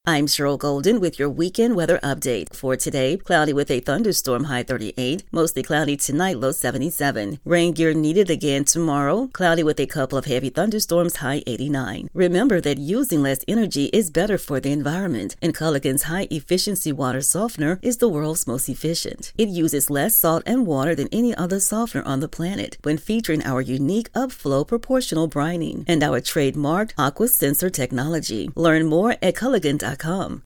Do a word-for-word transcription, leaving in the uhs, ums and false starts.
I'm Cheryl Golden with your weekend weather update. For today, cloudy with a thunderstorm, high thirty-eight. Mostly cloudy tonight, low seventy-seven. Rain gear needed again tomorrow. Cloudy with a couple of heavy thunderstorms, high eighty-nine. Remember that using less energy is better for the environment, and Culligan's high-efficiency water softener is the world's most efficient. It uses less salt and water than any other softener on the planet when featuring our unique upflow proportional brining and our trademarked aqua sensor technology. Learn more at Culligan dot com.